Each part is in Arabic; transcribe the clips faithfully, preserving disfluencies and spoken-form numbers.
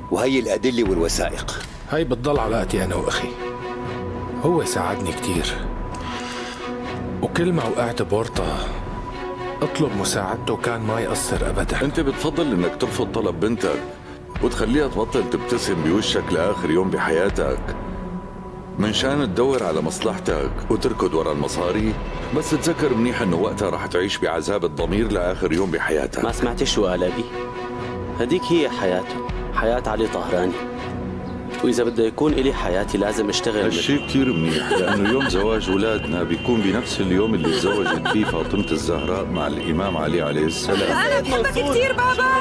وهي الأدلة والوثائق. هاي بتضل علاقتي أنا وأخي، هو ساعدني كتير، وكل ما وقعت بورطة اطلب مساعدته كان ما يقصر أبدا. أنت بتفضل إنك ترفض طلب بنتك وتخليها تبطل تبتسم بوشك لآخر يوم بحياتك من شان تدور على مصلحتك وتركض ورا المصاري، بس تذكر منيح إنه وقتها رح تعيش بعذاب الضمير لآخر يوم بحياتك. ما سمعتي شو قال أبي؟ هديك هي حياته، حياة علي طهراني، وإذا بده يكون إلي حياتي لازم أشتغل. هالشي كتير منيح، لأنه يوم زواج أولادنا بيكون بنفس اليوم اللي تزوجت فيه فاطمة الزهراء مع الإمام علي عليه السلام. أنا بحبك كتير بابا.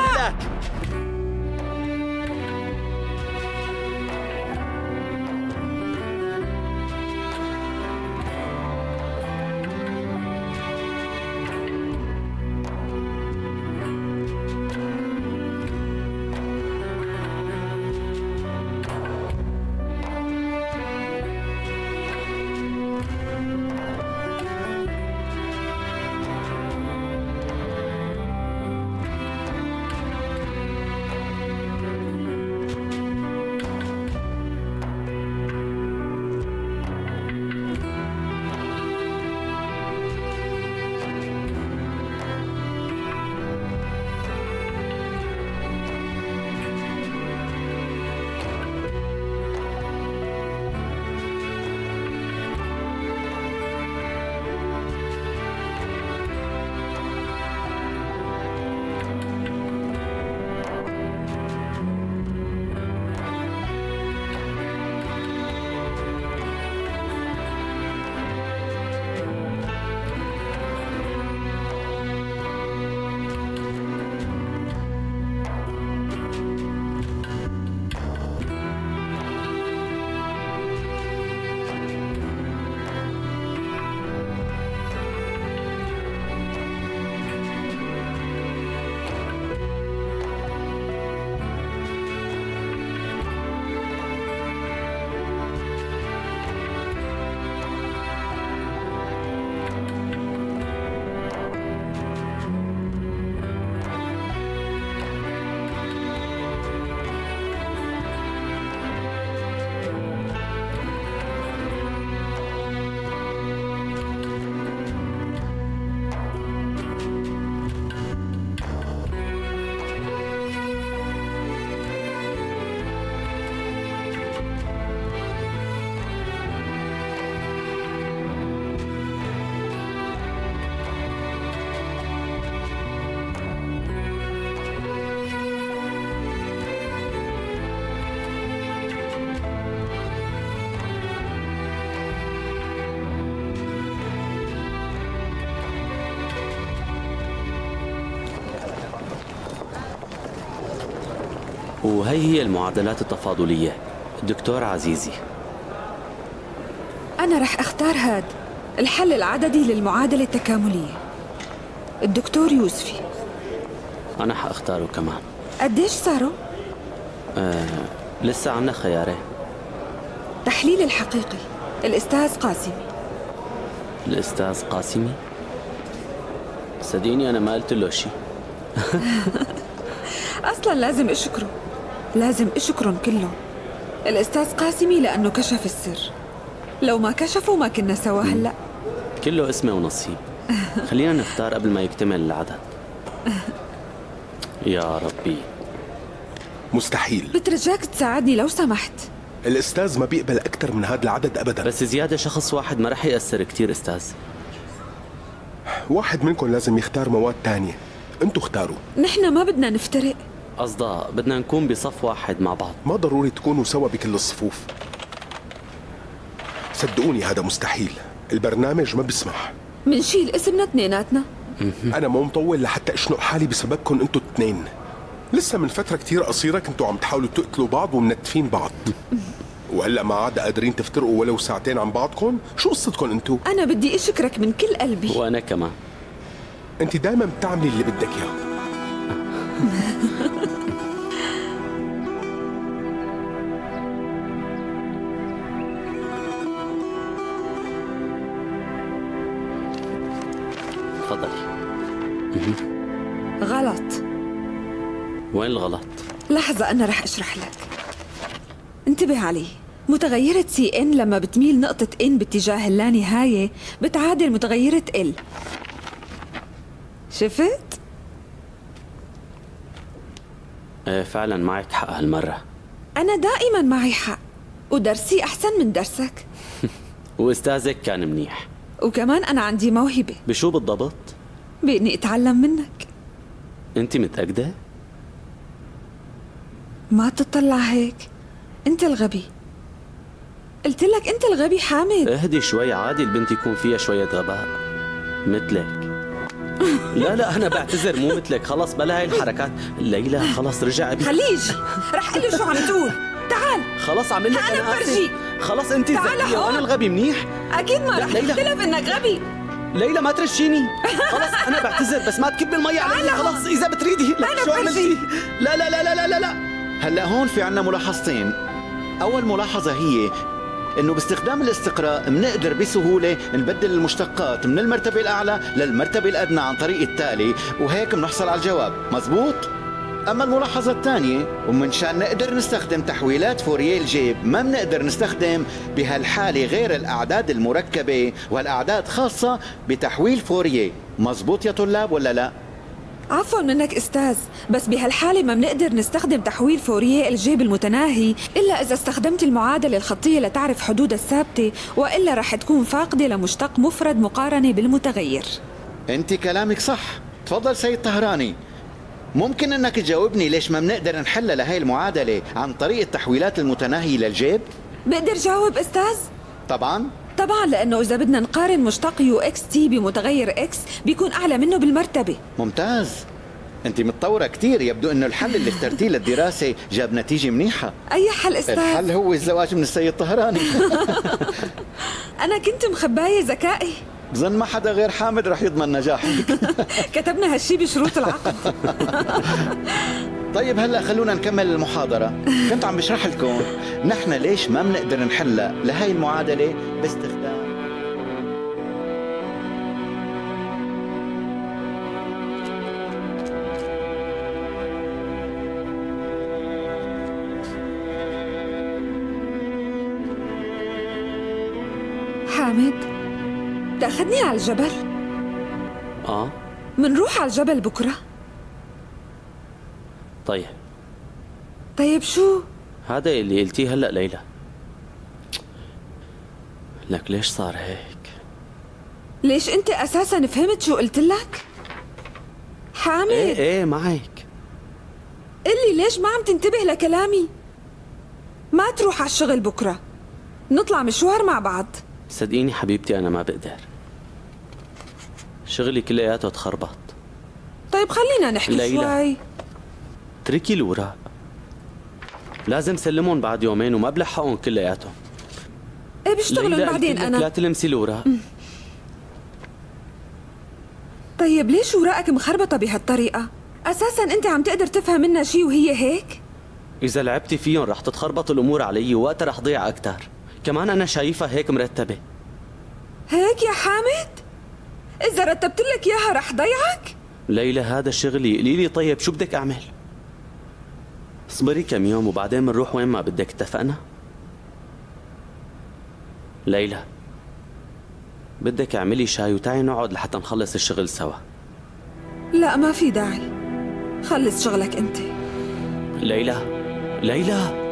وهي هي المعادلات التفاضلية دكتور عزيزي. أنا رح أختار هاد الحل العددي للمعادلة التكاملية. الدكتور يوسفي. أنا حأختاره كمان. قديش صاروا؟ آه، لسه عنا خيارين. تحليل الحقيقي الأستاذ قاسمي. الأستاذ قاسمي؟ صدقيني أنا ما قلت له شي. أصلاً لازم أشكره، لازم أشكرهم كلهم. الأستاذ قاسمي لأنه كشف السر، لو ما كشفوا ما كنا سوا هلأ. كله اسمه ونصيب. خلينا نختار قبل ما يكتمل العدد. يا ربي. مستحيل. بترجاك تساعدني لو سمحت. الأستاذ ما بيقبل أكتر من هذا العدد أبدا. بس زيادة شخص واحد ما رح يأثر كتير أستاذ. واحد منكم لازم يختار مواد تانية، انتوا اختاروا. نحن ما بدنا نفترق. قصدا بدنا نكون بصف واحد مع بعض. ما ضروري تكونوا سوا بكل الصفوف، صدقوني هذا مستحيل، البرنامج ما بيسمح. منشيل اسمنا اثنيناتنا. أنا مو مطول لحتى أشنق حالي بسببكم انتوا الاثنين. لسه من فترة كتير قصيرة كنتوا عم تحاولوا تقتلوا بعض ومنتفين بعض، وهلا ما عاد قادرين تفترقوا ولو ساعتين عن بعضكم. شو قصتكم انتوا؟ أنا بدي أشكرك من كل قلبي. وأنا كمان. انت دايما بتعملي اللي بدك اياه. تفضلي. غلط. وين الغلط؟ لحظة أنا رح أشرح لك. انتبه علي، متغيرة سي إن لما بتميل نقطة إن باتجاه اللانهاية بتعادل متغيرة ال. شفت؟ ايه فعلا معك حق هالمرة. أنا دائما معي حق، ودرسي أحسن من درسك. وأستاذك كان منيح. وكمان أنا عندي موهبة. بشو بالضبط؟ بإني أتعلم منك. أنت متأكدة؟ ما تطلع هيك، أنت الغبي. قلت لك أنت الغبي حامد. اهدي شوي، عادي البنت يكون فيها شوية غباء مثلك. لا لا أنا بعتذر، مو مثلك، خلص بلا هاي الحركات. ليلى خلص رجع أبي. خليه يجي، رح أقول له شو عم تقول. تعال خلص عمل لك أنا بفرجيك. خلص أنت الذكية وأنا الغبي منيح. أكيد ما رح ليلى. تختلف إنك غبي. ليلى ما ترشيني. خلص أنا بعتذر بس ما تكبي المية علي. خلص إذا بتريدي. أنا شو عملتي؟ لا لا لا لا لا لا لا. هلا هون في عنا ملاحظتين. أول ملاحظة هي إنه باستخدام الاستقراء بنقدر بسهولة نبدل المشتقات من المرتبة الأعلى للمرتبة الأدنى عن طريق التالي، وهيك بنحصل على الجواب، مزبوط؟ أما الملاحظة الثانية، ومنشان نقدر نستخدم تحويلات فوريه الجيب ما بنقدر نستخدم بهالحالة غير الأعداد المركبة والأعداد خاصة بتحويل فوريه، مزبوط يا طلاب ولا لا؟ عفوا منك أستاذ، بس بهالحالة ما بنقدر نستخدم تحويل فوريه الجيب المتناهي إلا إذا استخدمت المعادلة الخطية لتعرف حدودها الثابتة، وإلا رح تكون فاقدة لمشتق مفرد مقارنة بالمتغير. أنت كلامك صح، تفضل سيد طهراني. ممكن أنك تجاوبني ليش ما بنقدر نحل لهي المعادلة عن طريق التحويلات المتناهية للجيب؟ بقدر جاوب أستاذ؟ طبعاً طبعا، لأنه إذا بدنا نقارن مشتق يو إكس تي بمتغير إكس بيكون أعلى منه بالمرتبة. ممتاز، أنت متطورة كتير، يبدو أنه الحل اللي اخترتيه للدراسة جاب نتيجة منيحة. أي حل أستاذ؟ الحل هو الزواج من السيد طهراني. أنا كنت مخباية ذكائي. بظن ما حدا غير حامد رح يضمن نجاحك. كتبنا هالشي بشروط العقد. طيب هلا خلونا نكمل المحاضرة. كنت عم بشرح لكم نحن ليش ما بنقدر نحل لهي المعادلة باستخدام حامد، تاخدني على الجبل؟ آه منروح على الجبل بكرة؟ طيب. طيب شو؟ هذا اللي قلتيه هلأ ليلى. لك ليش صار هيك؟ ليش أنت أساساً فهمت شو قلت لك؟ حامد ايه ايه معك. قلي ليش ما عم تنتبه لكلامي؟ ما تروح على الشغل بكرة، نطلع مشوار مع بعض. صدقيني حبيبتي أنا ما بقدر، شغلي كلياته تخربط. طيب خلينا نحكي ليلى. شوي. اتركي الوراق، لازم سلمهم بعد يومين وما بلحقهم كلياتهم. ايه بشتغلهم بعدين لا أنا. لا تلمسي الوراق. طيب ليش وراقك مخربطة بهالطريقة؟ أساساً أنت عم تقدر تفهم منها شي وهي هيك؟ إذا لعبتي فيهم رح تتخربط الأمور علي ووقتها رح ضيع أكتر. كمان أنا شايفها هيك مرتبة. هيك يا حامد؟ إذا رتبت لك إياها رح ضيعك؟ ليلى هذا شغلي، قولي لي طيب شو بدك أعمل؟ اصبري كم يوم وبعدين بنروح وين ما بدك، اتفقنا؟ ليلى بدك اعملي شاي وتعي نقعد لحتى نخلص الشغل سوا. لا ما في داعي، خلص شغلك أنت. ليلى ليلى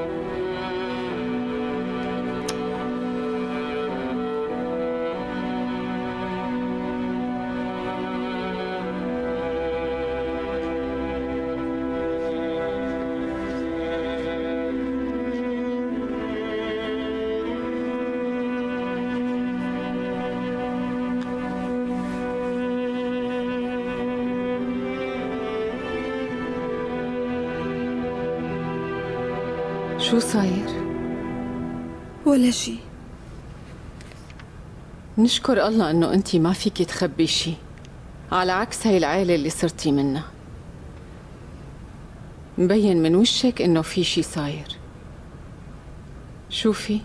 شو صاير؟ ولا شي. نشكر الله انه انتي ما فيكي تخبي شي، على عكس هاي العيلة اللي صرتي منها. مبين من وشك انه في شي صاير. شوفي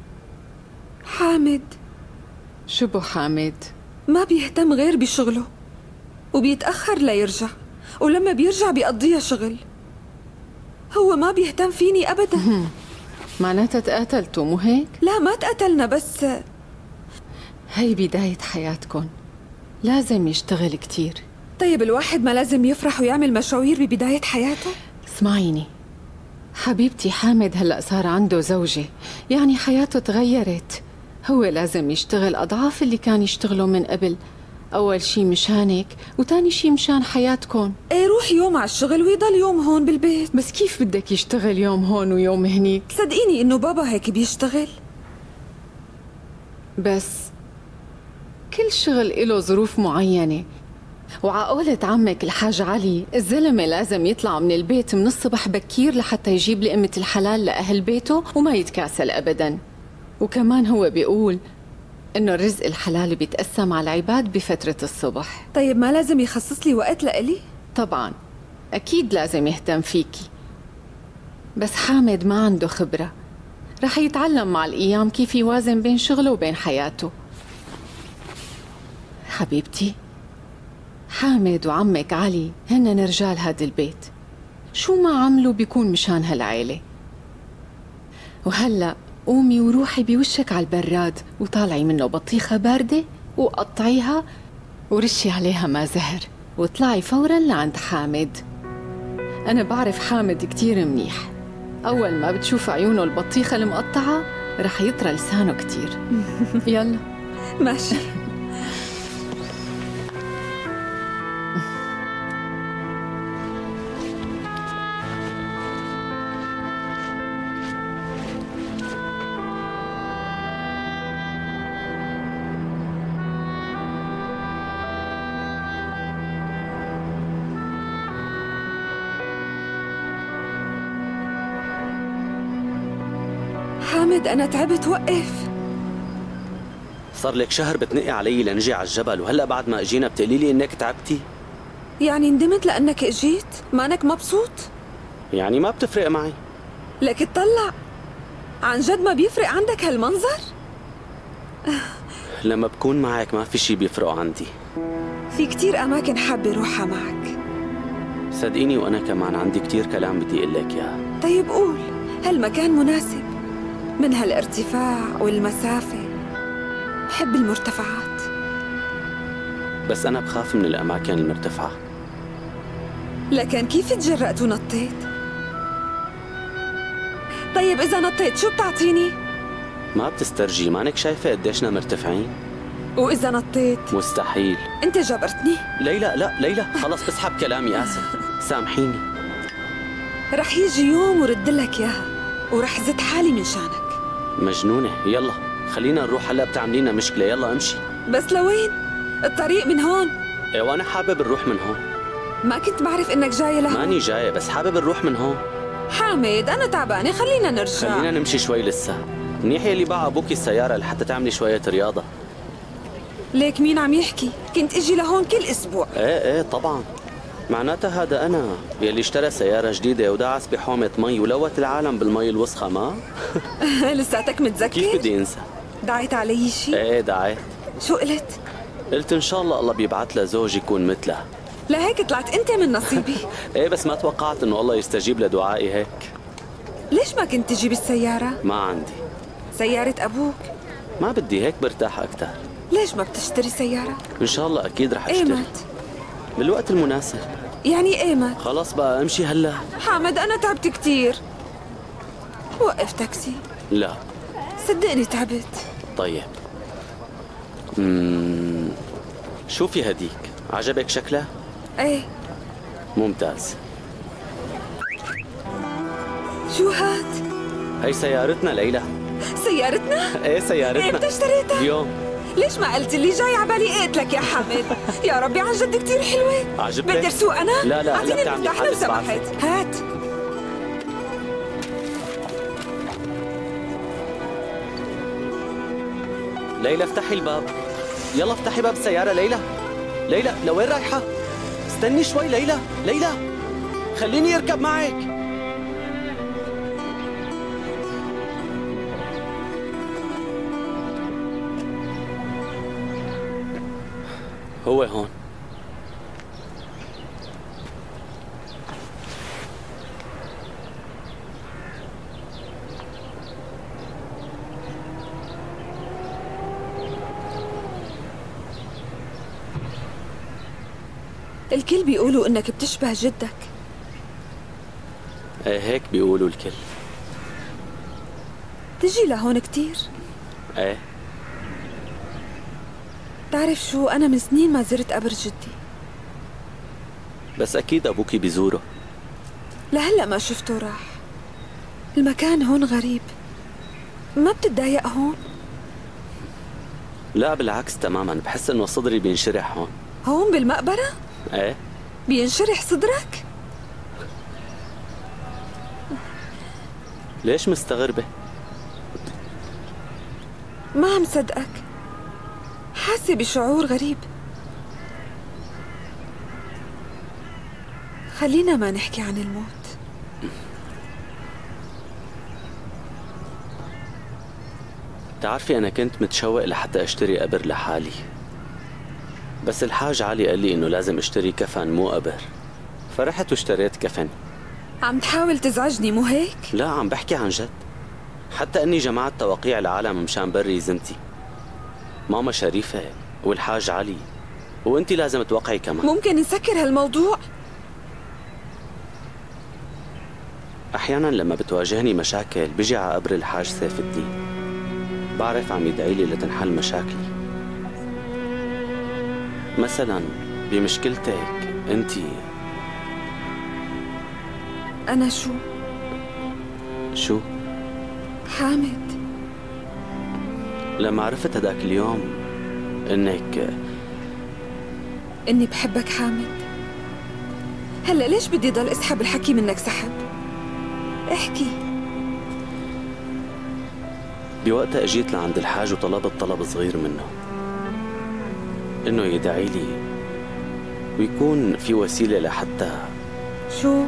حامد. شو بو حامد؟ ما بيهتم غير بشغله، وبيتأخر ليرجع، ولما بيرجع بيقضيها شغل. هو ما بيهتم فيني أبدا. معناتها تقاتلتوا مو هيك؟ لا ما تقتلنا، بس هي بداية حياتكم، لازم يشتغل كتير. طيب الواحد ما لازم يفرح ويعمل مشاوير ببداية حياته؟ اسمعيني حبيبتي، حامد هلأ صار عنده زوجة، يعني حياته تغيرت. هو لازم يشتغل أضعاف اللي كان يشتغله من قبل، أول شي مشانك وتاني شي مشان حياتكم. ايه روح يوم على الشغل ويضل يوم هون بالبيت. بس كيف بدك يشتغل يوم هون ويوم هنيك؟ صدقيني إنه بابا هيك بيشتغل. بس كل شغل إله ظروف معينة، وعقولة عمك الحاج علي الزلمة لازم يطلع من البيت من الصبح بكير لحتى يجيب لقمة الحلال لأهل بيته وما يتكاسل أبداً. وكمان هو بيقول إنه الرزق الحلال بيتقسم على العباد بفترة الصبح. طيب ما لازم يخصص لي وقت لإلي؟ طبعاً أكيد لازم يهتم فيكي، بس حامد ما عنده خبرة، رح يتعلم مع الأيام كيف يوازن بين شغله وبين حياته. حبيبتي، حامد وعمك علي هن رجال هاد البيت، شو ما عملوا بيكون مشان هالعيلة. وهلأ قومي وروحي بوشك على البراد وطالعي منه بطيخة باردة وقطعيها ورشي عليها ماء زهر واطلعي فورا لعند حامد. أنا بعرف حامد كتير منيح، أول ما بتشوف عيونه البطيخة المقطعة رح يطرى لسانه كتير. يلا ماشي. حامد أنا تعبت، وقف. صار لك شهر بتنقي علي لنجي على الجبل، وهلأ بعد ما اجينا بتقولي لي انك تعبتي؟ يعني ندمت لأنك اجيت؟ مانك مبسوط؟ يعني ما بتفرق معي. لك اطلع، عن جد ما بيفرق عندك هالمنظر؟ لما بكون معك ما في شي بيفرقوا عندي. في كتير أماكن حابة روحها معك. صدقيني وأنا كمان عندي كتير كلام بدي أقول لك إياه. طيب قول، هالمكان مناسب من هالارتفاع والمسافة. بحب المرتفعات. بس أنا بخاف من الأماكن المرتفعة. لكن كيف تجرأت ونطيت؟ طيب إذا نطيت شو بتعطيني؟ ما بتسترجي، مانك شايفة قديشنا مرتفعين؟ وإذا نطيت؟ مستحيل. أنت جبرتني؟ ليلى لا ليلى خلص بسحب كلامي، آسف سامحيني. رح يجي يوم ورد لك إياها ورح زد حالي من شانك. مجنونة، يلا خلينا نروح، هلا بتعملينا مشكلة، يلا امشي. بس لوين؟ الطريق من هون. ايه وانا حابب نروح من هون. ما كنت بعرف انك جاية لهون. ماني جاية بس حابب نروح من هون. حامد انا تعبانة، خلينا نرجع. خلينا نمشي شوي لسه. منيح يلي باع ابوكي السيارة لحتى تعملي شوية رياضة. ليك مين عم يحكي؟ كنت اجي لهون كل اسبوع. ايه ايه طبعا، معناتها هذا انا يلي اشترى سيارة جديدة ودعس بحومة مي ولوت العالم بالمي الوسخة. ما لساتك متذكر؟ كيف بدي انسى؟ دعيت علي شيء؟ ايه دعيت. شو قلت؟ قلت ان شاء الله الله بيبعث لها زوج يكون مثلها. لهيك طلعت انت من نصيبي. ايه بس ما توقعت انه الله يستجيب لدعائي هيك. ليش ما كنت تجيب السيارة؟ ما عندي. سيارة ابوك؟ ما بدي، هيك برتاح اكثر. ليش ما بتشتري سيارة؟ ان شاء الله اكيد رح اشتري. ايمت بالوقت المناسب. يعني ايمت خلص بقى امشي هلا. حامد انا تعبت كتير. وقف تاكسي. لا صدقني تعبت. طيب مم... شوفي هديك، عجبك شكلها؟ ايه ممتاز. شو هاد؟ هي سيارتنا ليلى. سيارتنا؟ ايه سيارتنا. امتى اشتريتها؟ اليوم. ليش ما قلت لي جاي عبالي قلت يا حامد؟ يا ربي عن جد كتير حلوة. عجبتك؟ بدي اسوق انا؟ لا لا اعطيني هلا بتعملي المفتاح لو حادث بعد. سمحت. هات. ليلى افتحي الباب، يلا افتحي باب السيارة. ليلى ليلى لوين رايحة؟ استني شوي ليلى. ليلى خليني اركب معك. هو هون. الكل بيقولوا إنك بتشبه جدك. ايه هيك بيقولوا الكل. تجي لهون كتير؟ ايه. تعرف شو، أنا من سنين ما زرت قبر جدي. بس أكيد أبوكي بيزوره. لهلأ ما شفته راح. المكان هون غريب. ما بتتضايق هون؟ لا بالعكس تماما، بحس إنه صدري بينشرح هون. هون بالمقبرة؟ ايه. بينشرح صدرك؟ ليش مستغربة؟ ما عم صدقك، حاسة بشعور غريب. خلينا ما نحكي عن الموت. بتعرفي أنا كنت متشوق لحتى أشتري قبر لحالي، بس الحاج علي قال لي إنه لازم أشتري كفن مو قبر، فرحت واشتريت كفن. عم تحاول تزعجني مو هيك؟ لا عم بحكي عن جد، حتى أني جمعت توقيع العالم مشان بري زنتي. ماما شريفة والحاج علي، وانتي لازم توقعي كمان. ممكن نسكر هالموضوع؟ أحيانا لما بتواجهني مشاكل بيجي على قبر الحاج سيف الدين، بعرف عم يدعي لي لتنحل مشاكلي. مثلا بمشكلتك انتي. أنا شو؟ شو؟ حامد. لما عرفت هداك اليوم انك إني بحبك حامد، هلأ ليش بدي ضل اسحب الحكي منك سحب؟ احكي. بوقتها اجيت لعند الحاج وطلبت طلب صغير منه، انه يدعي لي ويكون في وسيلة لحتى. شو؟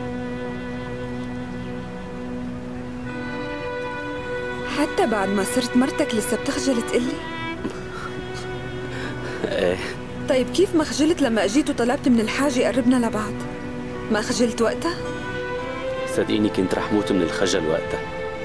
حتى بعد ما صرت مرتك لسه بتخجل تقلي؟ ايه. طيب كيف ما خجلت لما اجيت وطلبت من الحاج يقربنا لبعض؟ ما خجلت وقتها؟ صدقيني كنت رح موت من الخجل وقتها.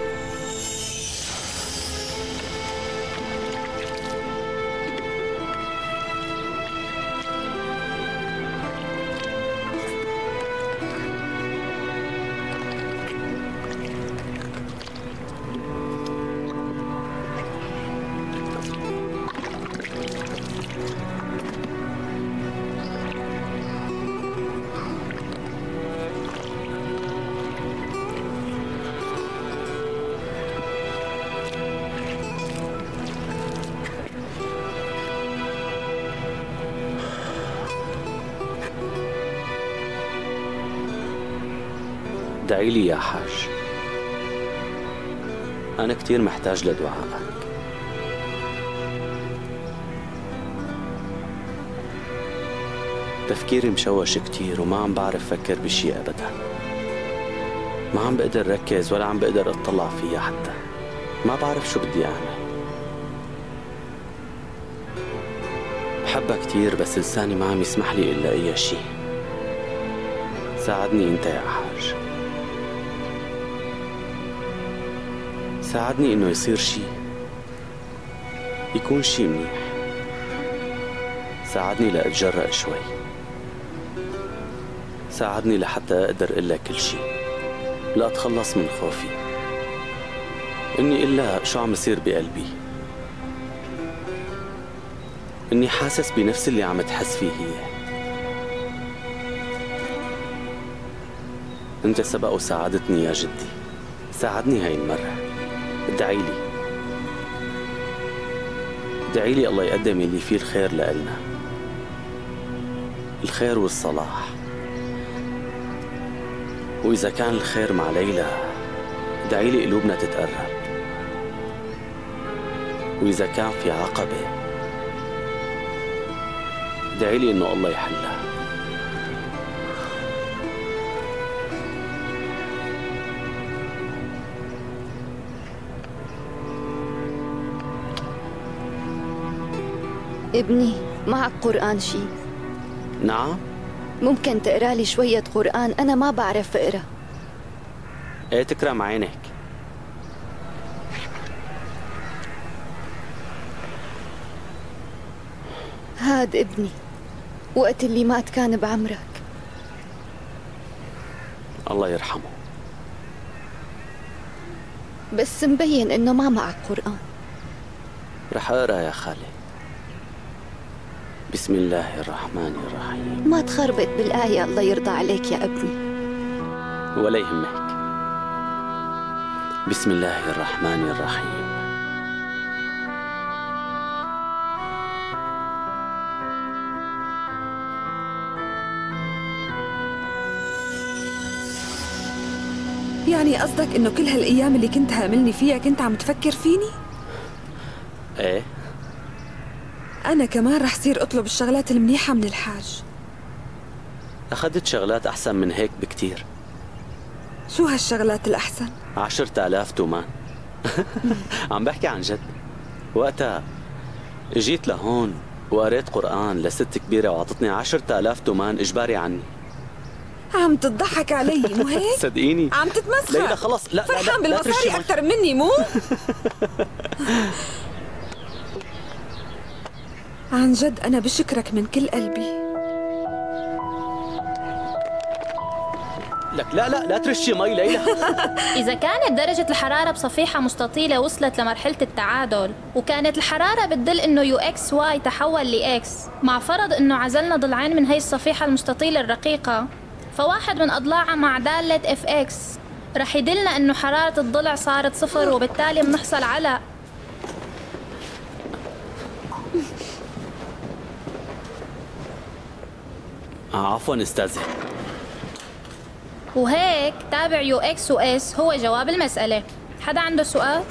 ادعي لي يا حاج، أنا كتير محتاج لدعائك. تفكيري مشوش كتير وما عم بعرف فكر بشي أبدا، ما عم بقدر ركز ولا عم بقدر اطلع فيها حتى، ما بعرف شو بدي أعمل. بحبها كتير بس لساني ما عم يسمح لي إلا أي شي. ساعدني أنت يا حاج، ساعدني إنه يصير شي، يكون شي منيح. ساعدني لأتجرأ شوي، ساعدني لحتى أقدر أقول لك كل شي، لأتخلص من خوفي إني إلا شو عم يصير بقلبي، إني حاسس بنفس اللي عم تحس فيه هي. أنت سبق وساعدتني يا جدي، ساعدني هاي المرة. ادعي لي، ادعي لي الله يقدم اللي فيه الخير لإلنا، الخير والصلاح. وإذا كان الخير مع ليلى ادعي لي قلوبنا تتقرب، وإذا كان في عقبة ادعي لي إنه الله يحلها. ابني معك قرآن شي؟ نعم. ممكن تقرأ لي شوية قرآن؟ أنا ما بعرف أقرأ. ايه تكرم عينك. هاد ابني، وقت اللي مات كان بعمرك. الله يرحمه. بس مبين إنه ما معك قرآن. رح أقرأ يا خالي. بسم الله الرحمن الرحيم. ما تخربط بالآية، الله يرضى عليك يا ابني. ولا يهمك. بسم الله الرحمن الرحيم. يعني قصدك إنه كل هالأيام اللي كنت هاملني فيها كنت عم تفكر فيني؟ إيه؟ أنا كمان رح صير أطلب الشغلات المنيحة من الحاج. أخذت شغلات أحسن من هيك بكتير. شو هالشغلات الأحسن؟ عشرة آلاف تومان. عم بحكي عن جد. وقتها جيت لهون وقريت قرآن لست كبيرة وعطتني عشرة آلاف تومان إجباري عني. عم تضحك علي مو هيك؟ صدقيني عم تتمسخر. ليلى خلص. لا فرحان لا لا بالمصاري أكثر مني مو؟ عن جد أنا بشكرك من كل قلبي. لك لا لا لا ترشي مي ليلى. إذا كانت درجة الحرارة بصفيحة مستطيلة وصلت لمرحلة التعادل، وكانت الحرارة بتدل إنه يو إكس واي تحول لإكس، مع فرض إنه عزلنا ضلعين من هي الصفيحة المستطيلة الرقيقة، فواحد من أضلاعها مع دالة إف إكس رح يدلنا إنه حرارة الضلع صارت صفر، وبالتالي بنحصل على آه عفوا استاذي. وهيك تابع يو إكس و إس هو جواب المسألة. حدا عنده سؤال؟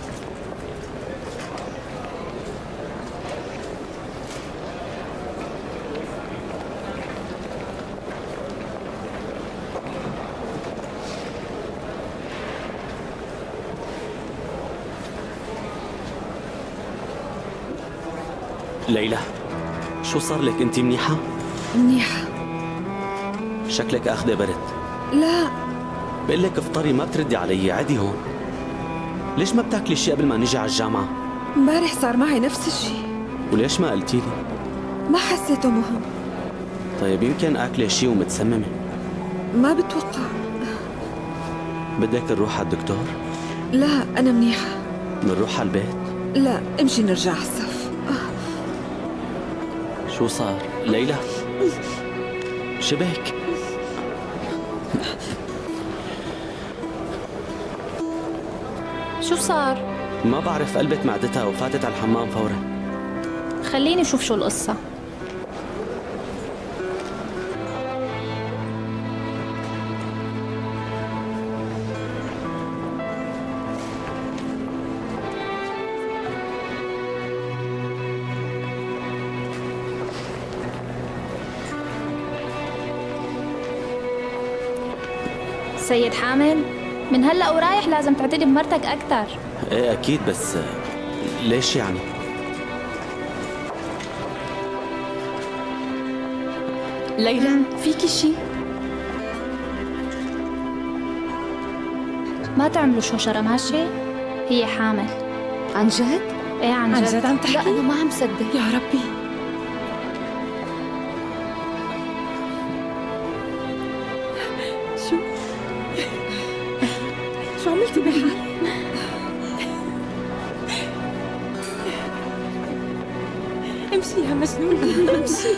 ليلى شو صار لك؟ انت منيحة؟ منيحة. شكلك اخذة برد. لا بقول لك افطري ما بتردي علي. عادي هون. ليش ما بتاكلي شيء قبل ما نيجي على الجامعة؟ امبارح صار معي نفس الشيء. وليش ما قلتي لي؟ ما حسيته مهم. طيب يمكن اكله شيء ومتسممة. ما بتوقع. بدك نروح على الدكتور؟ لا أنا منيحة. بنروح على البيت؟ لا امشي نرجع على الصف. شو صار؟ ليلى شبك؟ شو صار؟ ما بعرف، قلبت معدتها وفاتت على الحمام فورا. خليني أشوف شو القصة. سيد حامل، من هلأ ورايح لازم تعتني بمرتك أكثر. ايه أكيد، بس ليش يعني؟ ليلى فيكي شي؟ ما تعملوا شوشرة ماشي؟ هي حامل. عن جد؟ ايه عن جد. عن جد عم تحكي؟ لا أنا ما عم صدق. يا ربي. شو؟ شو عملتي بحالك؟ امشي يا مجنون امشي.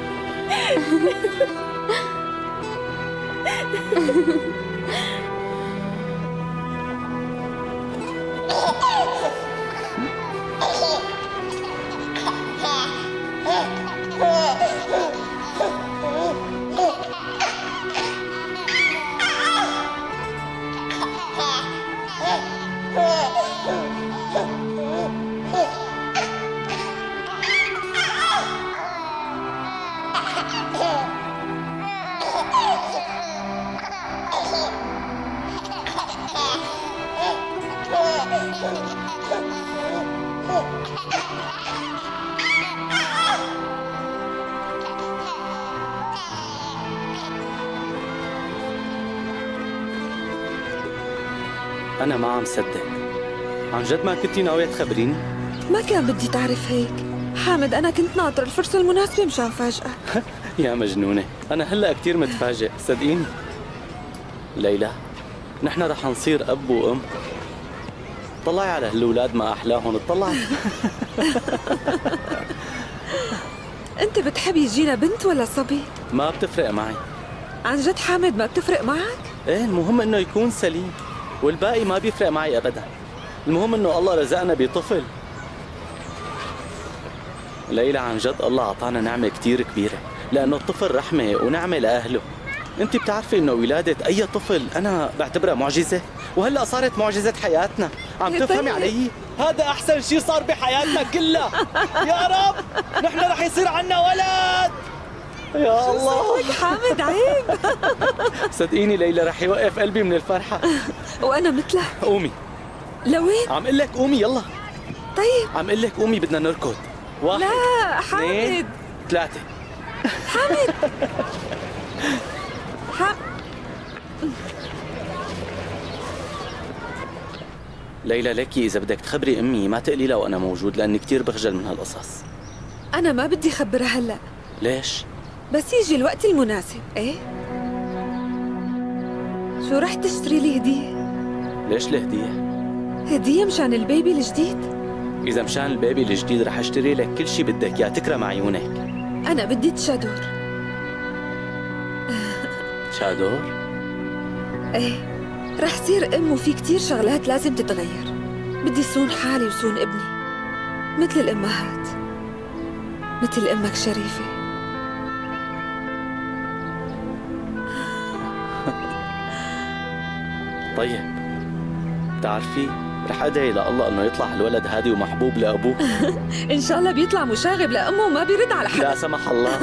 أنا ما عم صدق. عن جد ما كنتي ناوية تخبريني؟ ما كان بدي تعرف هيك حامد، أنا كنت ناطر الفرصة المناسبة مشان فاجأة. يا مجنونة، أنا هلأ كتير متفاجئ صدقيني. ليلى، نحن رح نصير أب وأم. طلعي على هالولاد ما أحلاهم، اطلعي. أنت بتحب يجينا بنت ولا صبي؟ ما بتفرق معي. عن جد حامد ما بتفرق معك؟ ايه، المهم انه يكون سليم، والباقي ما بيفرق معي ابدا. المهم انه الله رزقنا بطفل. ليلى، عن جد الله اعطانا نعمة كتير كبيرة، لانه الطفل رحمة ونعمة لاهله. انت بتعرفي انه ولادة اي طفل انا بعتبرها معجزة، وهلا صارت معجزة حياتنا. عم تفهمي علي؟ هذا احسن شيء صار بحياتنا كلها. يا رب نحن رح يصير عنا ولد. يا الله حامد عيب. صدقيني ليلى رح يوقف قلبي من الفرحة. وانا مثلك. قومي. لوين؟ عم قلك قومي يلا. طيب عم قلك قومي، بدنا نركض. واحد، لا حامد، اثنين، ثلاثة. حامد. ح... ليلى لكي إذا بدك تخبري أمي ما تقلي لها وأنا موجود، لأني كتير بخجل من هالقصص. أنا ما بدي خبرها هلأ. ليش؟ بس يجي الوقت المناسب. إيه؟ شو رح تشتري لي هدية؟ ليش الهدية؟ هدية مشان البيبي الجديد؟ إذا مشان البيبي الجديد رح أشتري لك كل شي بدك يا تكرم عيونك. أنا بدي تشادور. تشادور؟ إيه، رح صير أم وفي كتير شغلات لازم تتغير. بدي صون حالي وصون ابني مثل الأمهات، مثل أمك شريفة. طيب، بتعرفي رح أدعي لله إنه يطلع الولد هادي ومحبوب لأبوه. إن شاء الله بيطلع مشاغب لأمه وما بيرد على حدا. لا سمح الله.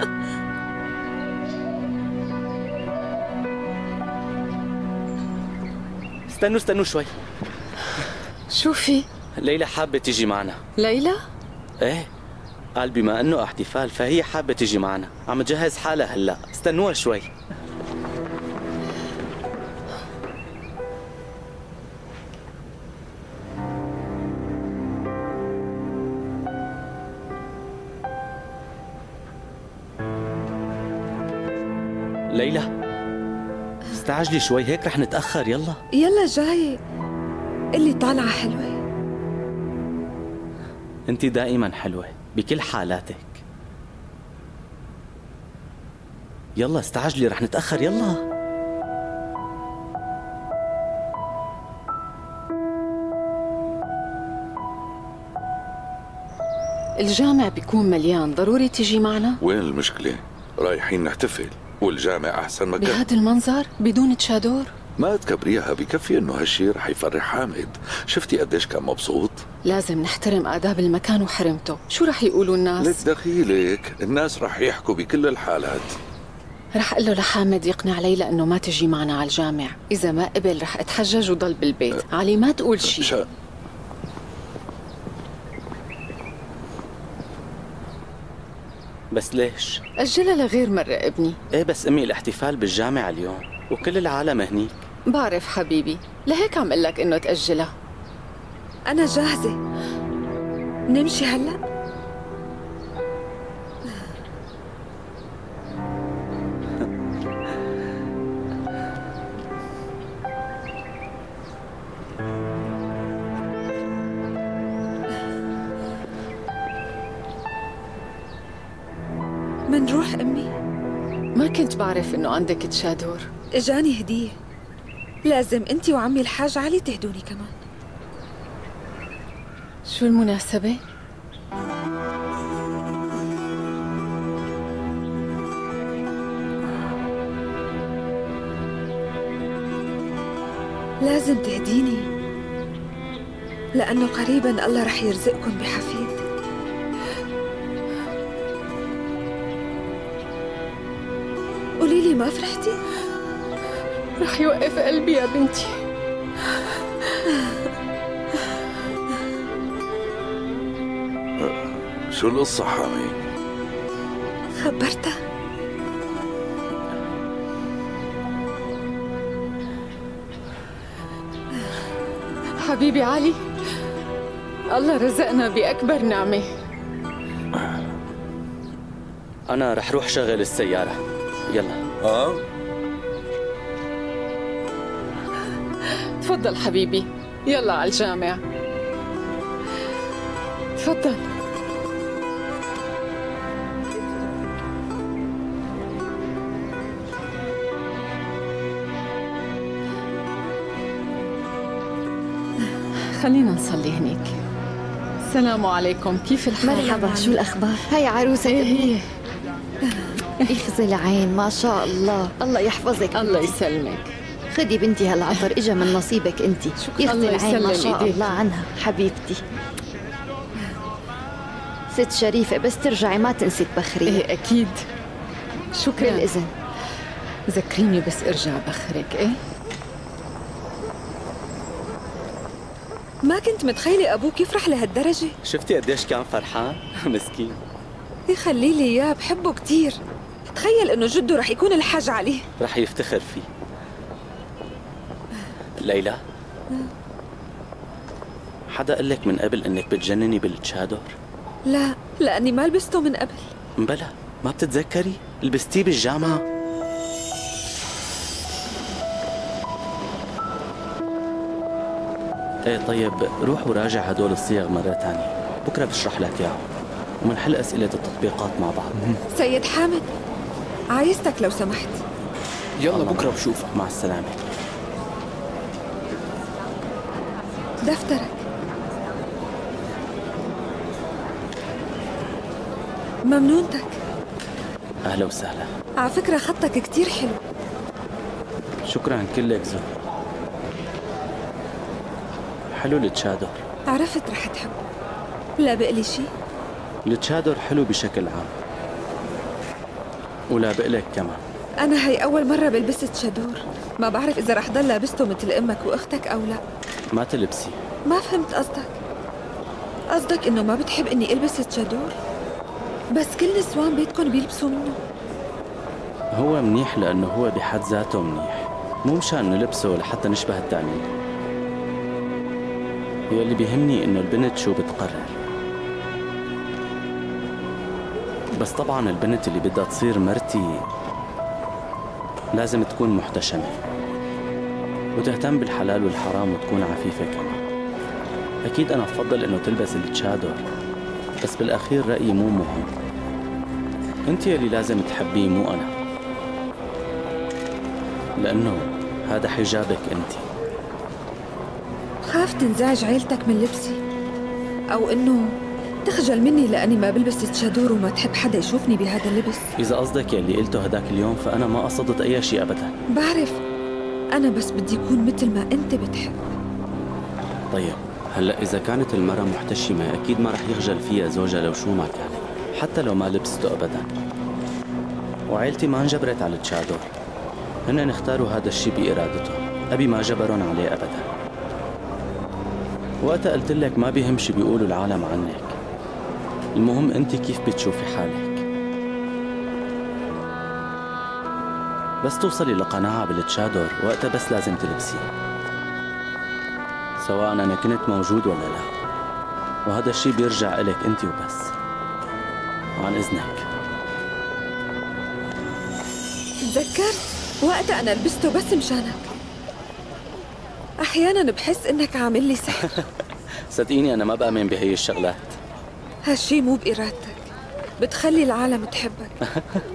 استنوا استنوا شوي. شو في؟ ليلى حابة تيجي معنا. ليلى؟ ايه، قال بما انه احتفال فهي حابة تيجي معنا، عم تجهز حالها هلا، استنوها شوي. ليلى استعجلي شوي هيك رح نتأخر. يلا يلا جاي. اللي طالعة حلوة. انت دائما حلوة بكل حالاتك. يلا استعجلي رح نتأخر. يلا الجامع بيكون مليان، ضروري تيجي معنا؟ وين المشكلة؟ رايحين نحتفل والجامع أحسن مكان. بهذا المنظر بدون تشادور؟ ما تكبريها، بكفي انه هالشي رح يفرح حامد. شفتي قديش كان مبسوط؟ لازم نحترم آداب المكان وحرمته. شو رح يقولوا الناس؟ لك دخيلك، الناس رح يحكوا بكل الحالات. رح أقول له لحامد يقنع ليلى انه ما تجي معنا على الجامع، إذا ما قبل رح اتحجج وضل بالبيت. أه علي ما تقول شي. شا... بس ليش؟ أجلها لغير مرة ابني. ايه بس امي الاحتفال بالجامع اليوم وكل العالم هنيك. بعرف حبيبي، لهيك عم قلك انه تأجلها. أنا جاهزة، نمشي هلأ؟ منروح أمي؟ ما كنت بعرف إنه عندك تشادور. إجاني هدية، لازم أنت وعمي الحاج علي تهدوني كمان. شو المناسبة؟ لازم تهديني لأنه قريباً الله رح يرزقكم بحفيد. قولي لي ما فرحتي؟ رح يوقف قلبي يا بنتي. شو القصة حامي؟ خبرتها. حبيبي علي، الله رزقنا بأكبر نعمة. أنا رح روح شغل السيارة. يلا. اه تفضل حبيبي، يلا على الجامع. تفضل. خلينا نصلي هنيك. السلام عليكم، كيف الحال؟ مرحبا، شو الأخبار؟ هاي عروسة هي. اخذي العين، ما شاء الله، الله يحفظك. الله يسلمك. خدي بنتي هالعطر، اجا من نصيبك انت. الله العين، ما شاء إيديك. الله عنها حبيبتي. ست شريفة، بس ترجعي ما تنسي تبخري. ايه اكيد. شكرا. بالإذن. ذكريني بس ارجع بخرك. ايه ما كنت متخيلة أبوك يفرح لهالدرجة. شفتي قديش كان فرحان؟ مسكين. يخلي لي إياه، بحبه كتير. تخيل إنه جده رح يكون الحاج عليه. رح يفتخر فيه. ليلى، حدا قال لك من قبل إنك بتجنني بالتشادر؟ لا، لأني ما لبسته من قبل. بلا، ما بتتذكري؟ لبستيه بالجامعة. ايه طيب، روح وراجع هدول الصيغ مرة تانية، بكرة بشرح لك اياهم ومنحل أسئلة التطبيقات مع بعض. سيد حامد، عايزتك لو سمحت. يلا بكرة بشوفك. مع السلامة. دفترك. ممنونتك. أهلا وسهلا. على فكرة خطك كتير حلو. شكرا كلك ذوق. حلو التشادر. عرفت رح تحبه. لا بقلي شي. التشادر حلو بشكل عام، ولا بقلك كمان. أنا هي أول مرة بلبس تشادور، ما بعرف إذا رح ضل لابسته مثل أمك وأختك أو لا. ما تلبسي. ما فهمت قصدك. قصدك إنه ما بتحب إني ألبس تشادور؟ بس كل نسوان بيتكم بيلبسوا منه. هو منيح لأنه هو بحد ذاته منيح، مو مشان نلبسه لحتى نشبه التانيين. هي اللي بيهمني إنه البنت شو بتقرر. بس طبعا البنت اللي بدها تصير مرتي لازم تكون محتشمة وتهتم بالحلال والحرام وتكون عفيفة كمان. أكيد أنا بفضل إنه تلبس التشادر، بس بالأخير رأيي مو مهم. أنت اللي لازم تحبيه مو أنا، لأنه هذا حجابك أنت. خاف تنزعج عيلتك من لبسي، أو إنه تخجل مني لأني ما بلبس تشادور وما تحب حدا يشوفني بهذا اللبس. إذا قصدك يلي قلته هداك اليوم فأنا ما قصدت أي شيء أبدا. بعرف، أنا بس بدي يكون مثل ما أنت بتحب. طيب هلا إذا كانت المرأة محتشمة أكيد ما رح يخجل فيها زوجها لو شو ما كان، حتى لو ما لبسته أبدا. وعيلتي ما انجبرت على التشادر، هن اختاروا هذا الشيء بإرادتهم، أبي ما جبرون عليه أبدا. وقتها قلت لك ما بيهم شي بيقولوا العالم عنك، المهم أنت كيف بتشوفي حالك. بس توصلي لقناعة بالتشادر وقتها بس لازم تلبسيه، سواء أنا كنت موجود ولا لا، وهذا الشيء بيرجع إلك أنت وبس. وعن إذنك. تذكرت وقتها أنا لبسته بس مشانك. أحياناً بحس إنك عامل لي سحر. صدقيني أنا ما بآمن بهي الشغلات. هالشي مو بإرادتك، بتخلي العالم تحبك.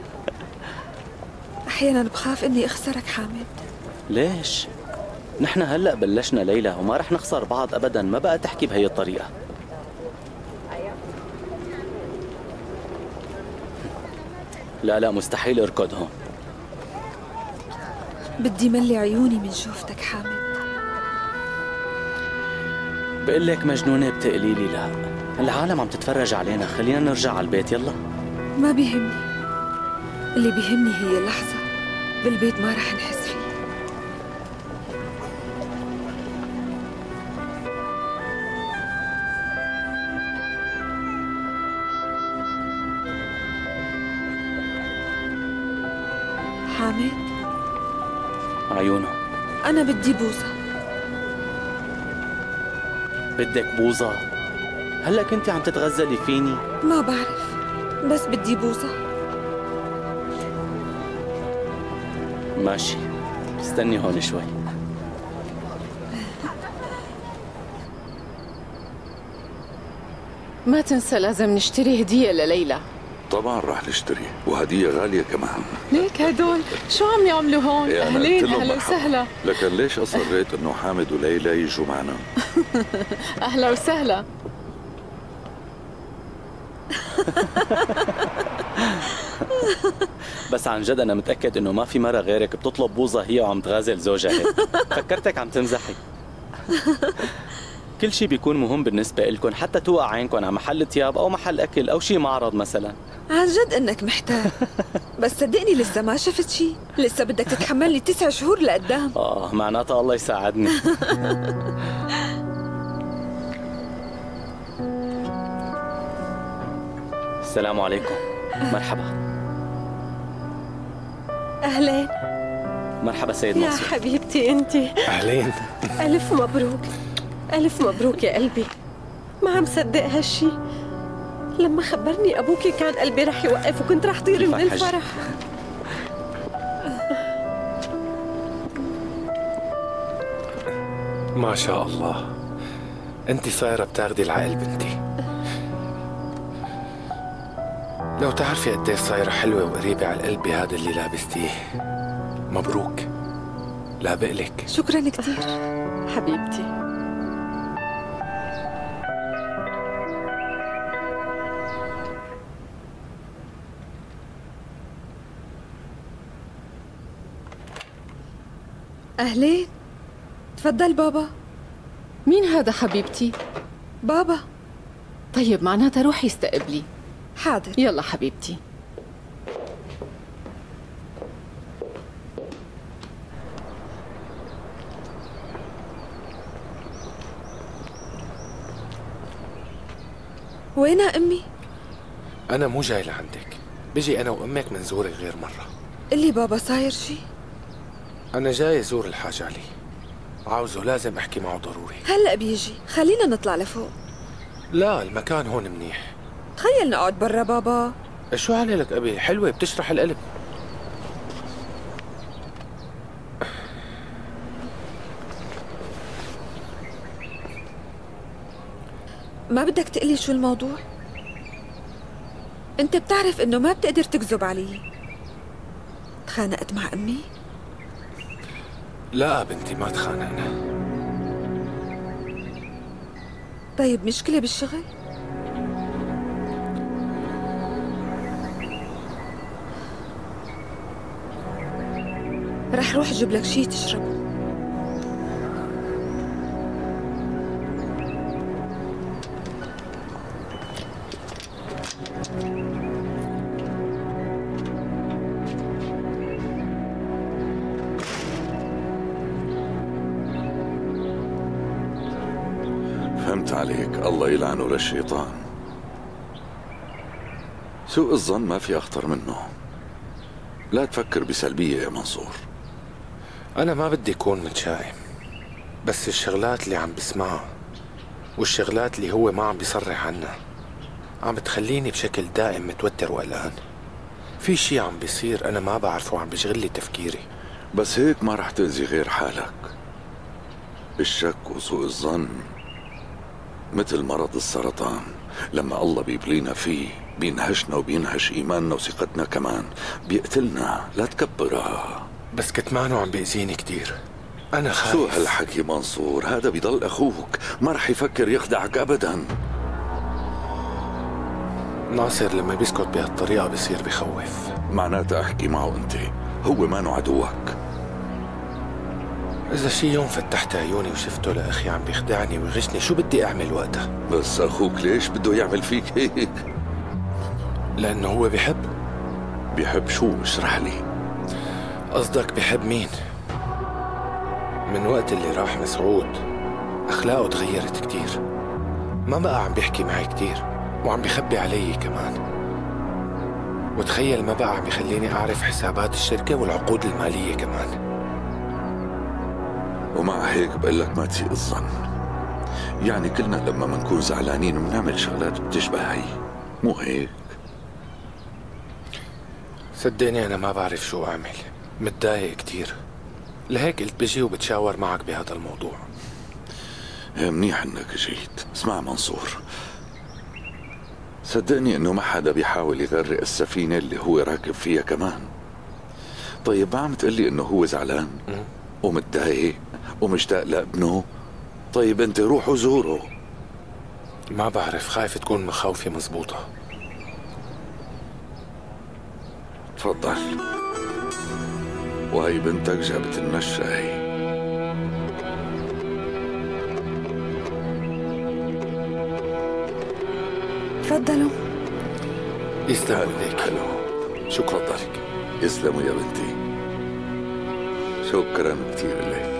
أحياناً بخاف إني أخسرك حامد. ليش؟ نحن هلأ بلشنا ليلى وما رح نخسر بعض أبداً، ما بقى تحكي بهي الطريقة. لا لا مستحيل اركض هون. بدي ملي عيوني من شوفتك حامد. بقول لك مجنونة بتقلي لي لا، العالم عم تتفرج علينا، خلينا نرجع على البيت يلا. ما بيهمني، اللي بيهمني هي اللحظة بالبيت ما رح نحس فيه. حامد، عيونه. أنا بدي بوسة. بدك بوظة؟ هلا كنتي عم تتغزلي فيني؟ ما بعرف، بس بدي بوسة. ماشي، استني هون شوي. ما تنسى لازم نشتري هدية لليلى. طبعا راح نشتري، وهدية غالية كمان. ليك هدول شو عم يعملوا هون؟ أهلين أهلا وسهلا. لكن ليش أصريت إنه حامد وليلى يجوا معنا؟ أهلا وسهلا. بس عن جد أنا متأكد إنه ما في مرة غيرك بتطلب بوظة هي وعم تغازل زوجها هيك. فكرتك عم تمزحي. كل شيء بيكون مهم بالنسبة لكم، حتى توقع عينكم على محل تياب أو محل أكل أو شيء معرض مثلا. عن جد إنك محتاج. بس صدقني لسه ما شفت شيء، لسه بدك تتحملني تسع شهور لقدام. آه معناتها الله يساعدني. السلام عليكم. مرحبا. أهلين. مرحبا سيد يا منصور. حبيبتي أنت. أهلين. ألف مبروك، ألف مبروك يا قلبي. ما عم صدق هالشي. لما خبرني أبوكي كان قلبي رح يوقف وكنت رح طير من الفرح. ما شاء الله، انت صايرة بتاخدي العقل بنتي. لو تعرفي قديش صايرة حلوة وقريبة على القلب بهذا اللي لابستيه. مبروك، لابق لك. شكرا كثير حبيبتي. أهلين. تفضل بابا. مين هذا حبيبتي؟ بابا. طيب معناتها روحي استقبلي. حاضر. يلا حبيبتي. وينها أمي؟ أنا مو جاي لعندك، بيجي أنا وأمك منزورك غير مرة. قلي بابا صاير شي؟ أنا جاي أزور الحاج علي، عاوزه لازم أحكي معه ضروري. هلأ بيجي، خلينا نطلع لفوق. لا المكان هون منيح. تخيل نقعد برا بابا. شو عليك أبي؟ حلوة بتشرح القلب. ما بدك تقلي شو الموضوع؟ انت بتعرف انه ما بتقدر تكذب علي. تخانقت مع امي؟ لا بنتي ما تخانقنا. طيب مشكلة بالشغل؟ رح روح اجيب لك شي تشربه. فهمت عليك، الله يلعنه للشيطان. سوء الظن ما في أخطر منه. لا تفكر بسلبية يا منصور. أنا ما بدي أكون متشائم، بس الشغلات اللي عم بسمعها والشغلات اللي هو ما عم بيصرح عنها عم بتخليني بشكل دائم متوتر وقلقان. في شي عم بيصير أنا ما بعرفه وعم بيشغل لي تفكيري. بس هيك ما رح تأذي غير حالك. الشك وسوء الظن مثل مرض السرطان، لما الله بيبلينا فيه بينهشنا وبينهش إيماننا وثقتنا كمان، بيقتلنا. لا تكبرها. بس كتمانه عم بيأذيني كتير. أنا خايف. شو هالحكي منصور؟ هذا بيضل أخوك، ما رح يفكر يخدعك أبدا. ناصر لما بيسكت بهالطريقة بصير بخوف. معناتها أحكي معه أنت، هو مانو عدوك. إذا شي يوم فتحت عيوني وشفته لأخي عم بيخدعني ويغشني شو بدي أعمل وقتها؟ بس أخوك ليش بده يعمل فيك هيك؟ لأنه هو بيحب. بيحب شو؟ اشرح لي. قصدك بيحب مين؟ من وقت اللي راح مسعود أخلاقه تغيرت كتير، ما بقى عم بيحكي معي كتير وعم بيخبي علي كمان. وتخيل ما بقى عم يخليني أعرف حسابات الشركة والعقود المالية كمان. ومع هيك بقول لك ما تسيء الظن. يعني كلنا لما منكون زعلانين بنعمل شغلات بتشبه هي، مو هيك؟ صدقني أنا ما بعرف شو أعمل، متضايق كتير، لهيك قلت بجي وبتشاور معك بهذا الموضوع. منيح انك جيت. اسمع منصور، صدقني انه ما حدا بيحاول يغرق السفينة اللي هو راكب فيها كمان. طيب ما عم تقلي انه هو زعلان ومتضايق ومشتاق لابنه؟ طيب انت روح وزوره. ما بعرف، خايف تكون مخاوفي مزبوطة. تفضل. وهي بنتك جابت لنا الشاي. تفضلوا. يسلم ايديك. حلو. شكرا لك. يسلموا يا بنتي. شكرا كثير لك.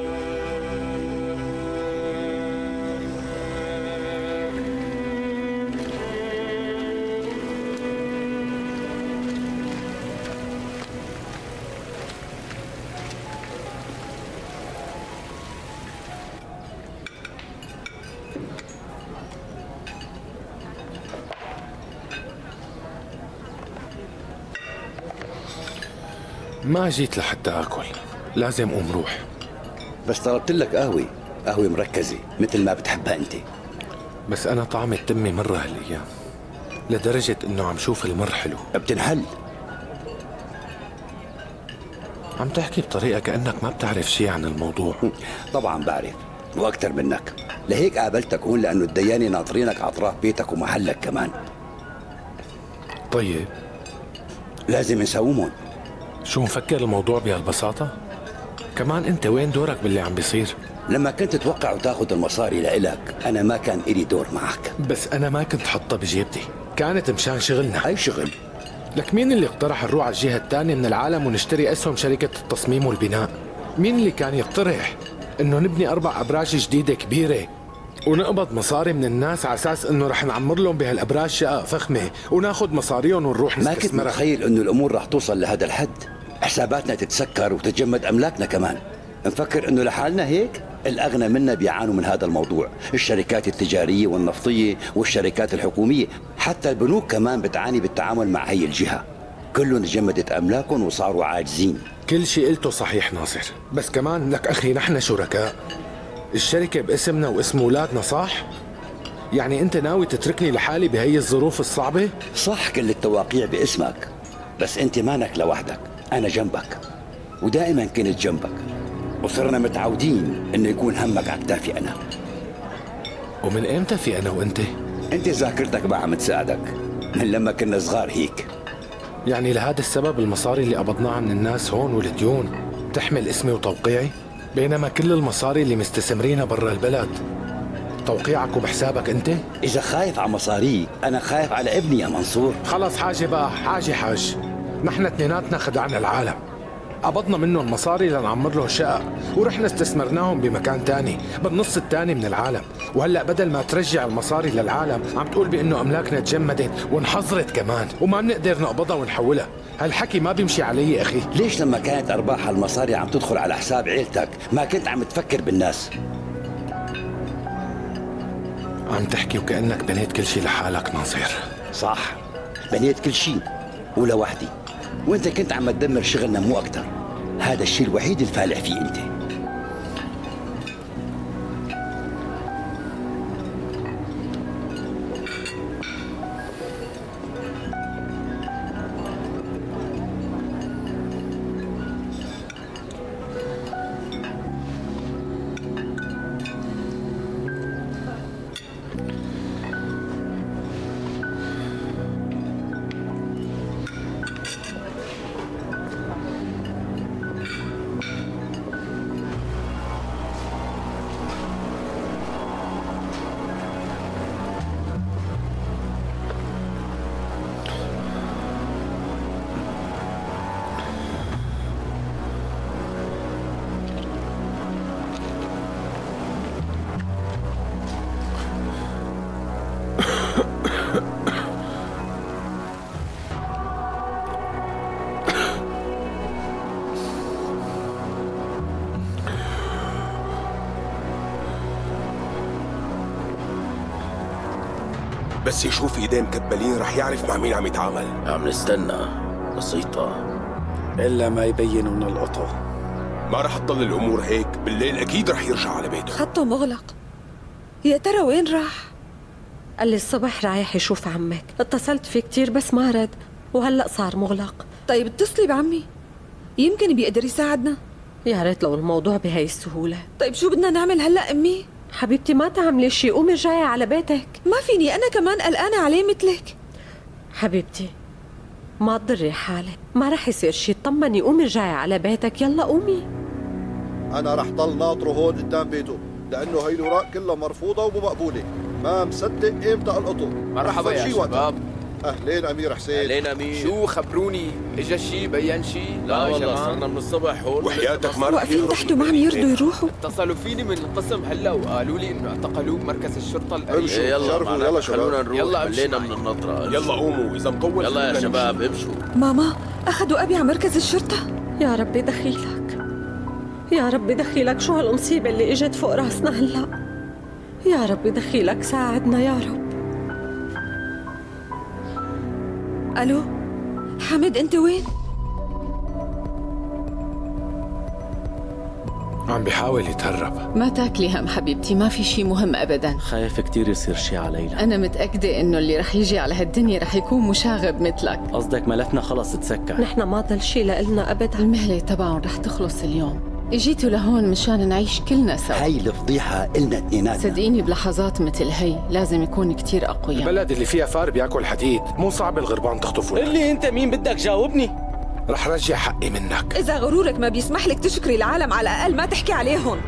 ما جيت لحتى اكل، لازم اقوم روح. بس طلبت لك قهوة، قهوة مركزة مثل ما بتحبها انت. بس انا طعمة تمي مرة هالايام، لدرجة انه عم شوف المر حلو. بتنحل. عم تحكي بطريقة كأنك ما بتعرف شيء عن الموضوع. طبعا بعرف، واكثر منك. لهيك قابلتك هون، لانه الديانة ناطرينك على اطراف بيتك ومحلك كمان. طيب لازم نساومهم. شو مفكر الموضوع بهالبساطة؟ كمان انت وين دورك باللي عم بيصير؟ لما كنت تتوقع وتاخذ المصاري لإلك، انا ما كان إلي دور معك. بس انا ما كنت حطها بجيبتي، كانت مشان شغلنا. اي شغل؟ لك مين اللي اقترح نروح على الجهة الثانية من العالم ونشتري اسهم شركة التصميم والبناء؟ مين اللي كان يقترح انه نبني اربع ابراج جديدة كبيرة ونقبض مصاري من الناس على اساس انه رح نعمر لهم بهالابراج شقق فخمة وناخذ مصاريهم ونروح نستثمرها؟ ما كنت متخيل انه الامور رح توصل لهذا الحد. حساباتنا تتسكر وتتجمد املاكنا كمان. نفكر انه لحالنا هيك؟ الاغنى منا بيعانوا من هذا الموضوع، الشركات التجاريه والنفطيه والشركات الحكوميه، حتى البنوك كمان بتعاني بالتعامل مع هي الجهه. كلهم تجمدت املاكهم وصاروا عاجزين. كل شيء قلته صحيح ناصر، بس كمان لك اخي نحن شركاء. الشركه باسمنا واسم اولادنا، صح؟ يعني انت ناوي تتركني لحالي بهي الظروف الصعبه؟ صح، كل التواقيع باسمك، بس انت مانك لوحدك، انا جنبك ودائما كنت جنبك، وصرنا متعودين انه يكون همك على كتافي انا. ومن امتى في انا وانت؟ انت ذاكرتك ما عم تساعدك، من لما كنا صغار هيك. يعني لهذا السبب المصاري اللي قبضناها من الناس هون والديون تحمل اسمي وتوقيعي، بينما كل المصاري اللي مستثمرينها برا البلد توقيعك وبحسابك انت؟ اذا خايف على مصاري، انا خايف على ابني يا منصور. خلص حاجه بقى، حاجه حاج. نحن اثنيناتنا خدعنا العالم، قبضنا منهم مصاري لنعمر له شقق ورحنا استثمرناهم بمكان تاني بالنص التاني من العالم، وهلا بدل ما ترجع المصاري للعالم عم تقول بانه املاكنا تجمدت وانحظرت كمان وما بنقدر نقبضها ونحولها. هالحكي ما بيمشي علي اخي. ليش لما كانت ارباح المصاري عم تدخل على حساب عيلتك ما كنت عم تفكر بالناس؟ عم تحكي وكأنك بنيت كل شيء لحالك ناصر. صح، بنيت كل شيء ولوحدي، وانت كنت عم تدمر شغلنا مو اكتر. هذا الشيء الوحيد الفالح فيه انت. بس يشوف ايديه مكبلين رح يعرف مع مين عم يتعامل. عم نستنى بسيطة، إلا ما يبينوا من القطع. ما رح تضل الأمور هيك، بالليل أكيد رح يرجع على بيته. خطه مغلق. يا ترى وين راح؟ قال لي الصبح رايح يشوف عمك. اتصلت فيه كتير بس ما رد، وهلأ صار مغلق. طيب اتصلي بعمي، يمكن بيقدر يساعدنا. يا ريت لو الموضوع بهاي السهولة. طيب شو بدنا نعمل هلأ أمي؟ حبيبتي ما تعملي شي، قومي رجعي على بيتك. ما فيني، أنا كمان قلقانة عليه مثلك. حبيبتي ما تضري حالك، ما رح يصير شي، اطمني، قومي رجعي على بيتك، يلا قومي. أنا رح ضل ناطره هون قدام بيته، لأنه هي الأوراق كلها مرفوضة ومقبولة، ما مصدق إمتى ألقطه. مرحبا يا شباب. أهلين أمير حسين. أهلين أمير. شو خبروني، إجا شي بين شي؟ لا والله صرنا من الصبح هون. وحياتك ما واقفين تحته ما عم يرضوا يروحوا. اتصلوا فيني من القسم هلا وقالوا لي إنه اعتقلوه بمركز الشرطة القريب. امشوا يلا يلا شباب، خلونا نروح. يلا ملينا من النطرة. يلا قوموا إذا مطول. يلا يا شباب امشوا. ماما أخذوا أبي على مركز الشرطة. يا ربي دخيلك، يا ربي دخيلك، شو هالمصيبة اللي اجت فوق راسنا هلا؟ يا ربي دخيلك، ساعدنا يا رب. ألو حمد، أنت وين؟ عم بيحاول يتهرب. ما تاكلي هم حبيبتي، ما في شي مهم أبدا. خايف كتير يصير شي على ليلى. أنا متأكدة إنه اللي رح يجي على هالدنيا رح يكون مشاغب مثلك. قصدك ملفنا خلص تسكر؟ نحن ما ضل شي لإلنا أبدا. المهلة تبعهم رح تخلص اليوم. اجيتوا لهون مشان نعيش كلنا سوا. هاي الفضيحة إلنا اثنيناتنا. صدقيني بلحظات مثل هي لازم يكون كتير أقوياء. البلد اللي فيها فار بياكل حديد، مو صعب الغربان تخطفونا. اللي انت مين بدك جاوبني؟ رح رجع حقي منك. إذا غرورك ما بيسمح لك تشكري العالم، على الأقل ما تحكي عليهم.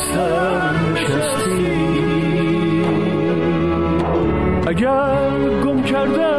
اگر گم کرده